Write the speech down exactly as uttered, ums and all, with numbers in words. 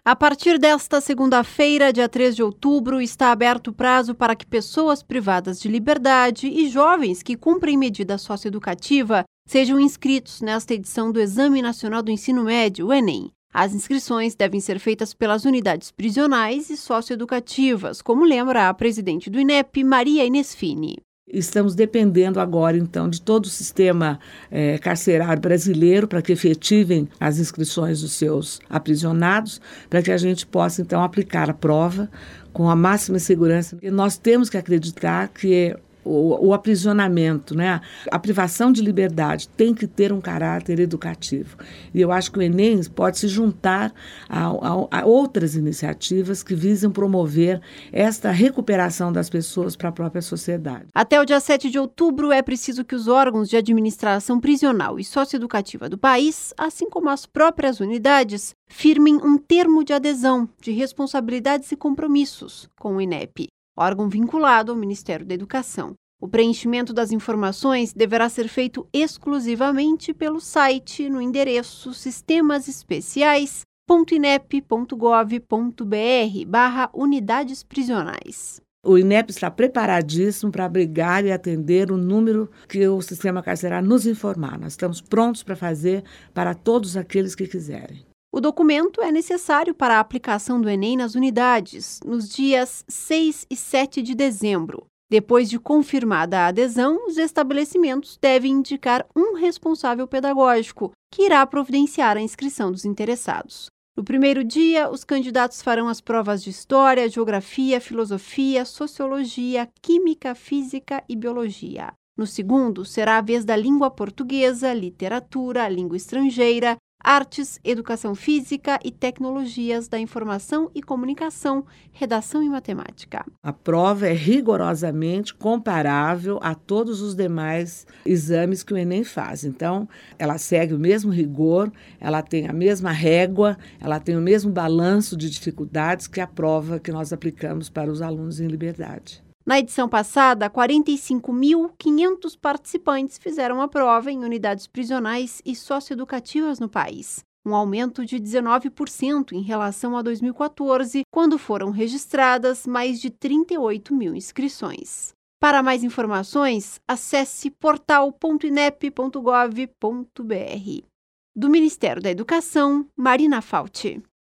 A partir desta segunda-feira, dia três de outubro, está aberto o prazo para que pessoas privadas de liberdade e jovens que cumprem medida socioeducativa sejam inscritos nesta edição do Exame Nacional do Ensino Médio, o Enem. As inscrições devem ser feitas pelas unidades prisionais e socioeducativas, como lembra a presidente do INEP, Maria Inês Fini. Estamos dependendo agora, então, de todo o sistema eh, carcerário brasileiro para que efetivem as inscrições dos seus aprisionados, para que a gente possa, então, aplicar a prova com a máxima segurança. E nós temos que acreditar que o, o aprisionamento, né, a privação de liberdade tem que ter um caráter educativo. E eu acho que o Enem pode se juntar a, a, a outras iniciativas que visam promover esta recuperação das pessoas para a própria sociedade. Até o dia sete de outubro é preciso que os órgãos de administração prisional e socioeducativa do país, assim como as próprias unidades, firmem um termo de adesão de responsabilidades e compromissos com o INEP, órgão vinculado ao Ministério da Educação. O preenchimento das informações deverá ser feito exclusivamente pelo site no endereço sistemasespeciais ponto inep ponto gov ponto br barra unidades prisionais. O INEP está preparadíssimo para abrigar e atender o número que o sistema carcerário nos informar. Nós estamos prontos para fazer para todos aqueles que quiserem. O documento é necessário para a aplicação do Enem nas unidades, nos dias seis e sete de dezembro. Depois de confirmada a adesão, os estabelecimentos devem indicar um responsável pedagógico, que irá providenciar a inscrição dos interessados. No primeiro dia, os candidatos farão as provas de História, Geografia, Filosofia, Sociologia, Química, Física e Biologia. No segundo, será a vez da língua portuguesa, literatura, língua estrangeira, Artes, Educação Física e Tecnologias da Informação e Comunicação, Redação e Matemática. A prova é rigorosamente comparável a todos os demais exames que o Enem faz. Então, ela segue o mesmo rigor, ela tem a mesma régua, ela tem o mesmo balanço de dificuldades que a prova que nós aplicamos para os alunos em liberdade. Na edição passada, quarenta e cinco mil quinhentos participantes fizeram a prova em unidades prisionais e socioeducativas no país, um aumento de dezenove por cento em relação a dois mil e quatorze, quando foram registradas mais de trinta e oito mil inscrições. Para mais informações, acesse portal ponto inep ponto gov ponto br. Do Ministério da Educação, Marina Fauci.